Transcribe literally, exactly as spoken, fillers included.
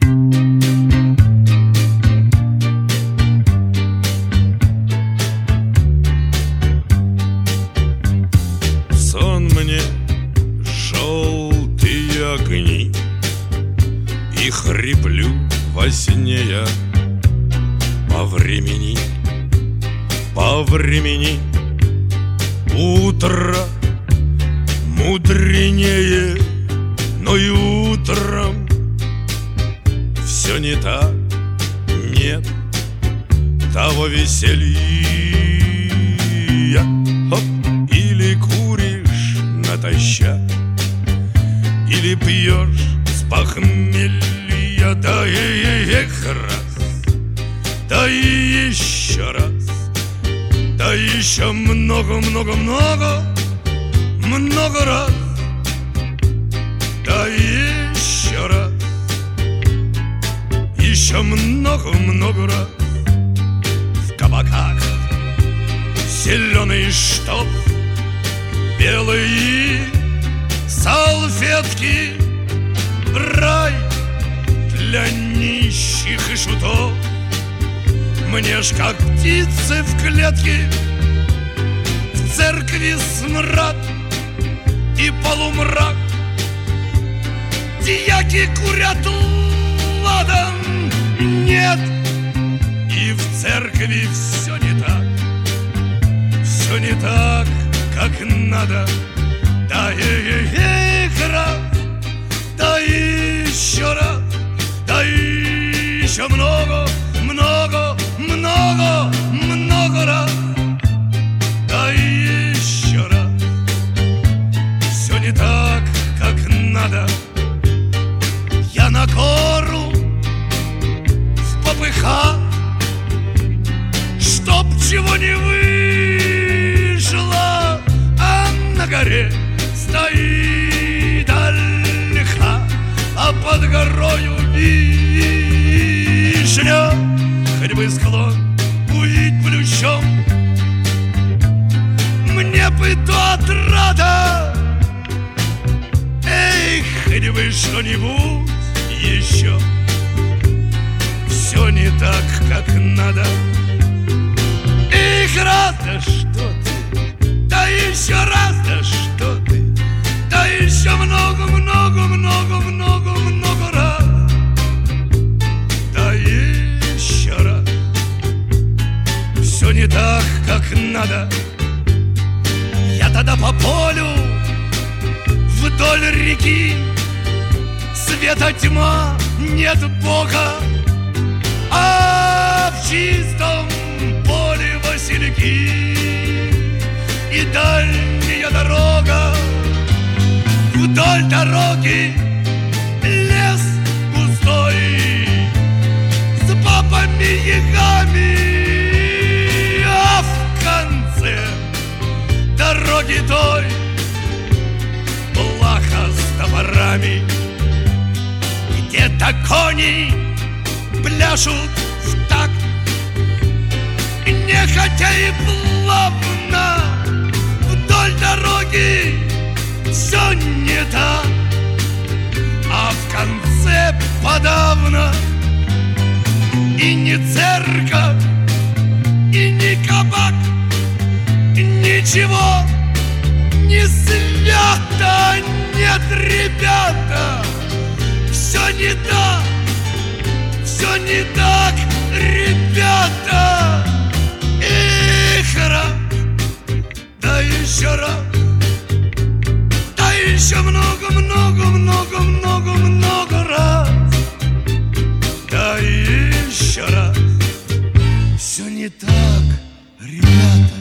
Сон мне желтые огни, и хриплю во сне я по времени, по времени. Утро мудренее, но и утром все не так, нет того веселья. Хоп. Или куришь натощак, или пьешь с похмелья, да и раз, да и еще раз, да еще много-много-много, много раз, да еще раз, еще много-много раз. В кабаках зеленый штоф, белые салфетки, рай для нищих и шутов. Мне ж как птицы в клетке, в церкви смрад и полумрак. Дьяки курят ладан, нет, и в церкви все не так, все не так, как надо. Да и раз, да еще раз, да еще много, много, много, много раз, да еще раз. Все не так, как надо. Я на гору в попыхах, чтоб чего не вышло, а на горе стоит ольха, а под горою вишня. Хоть бы склон увидеть плющом, мне бы то отрада. Эй, хоть бы что-нибудь еще. Все не так, как надо. Эх, раз, да что ты, да еще раз, да что ты, да еще много-много-много-много-много раз, да еще раз. Все не так, как надо. Я тогда по полю вдоль реки, света тьма, нет Бога, а в чистом поле васильки и дальняя дорога. Вдоль дороги лес густой с бабами-ягами, а в конце дороги той плаха с топорами. Где-то кони пляшут в такт, нехотя и плавно. Вдоль дороги все не так, а в конце подавно и не церковь, и не кабак, ничего не свято. Нет, ребята, все не так, все не так, ребята. Эх, раз, да еще раз, да еще много-много-много-много-много раз, да еще раз. Все не так, ребята.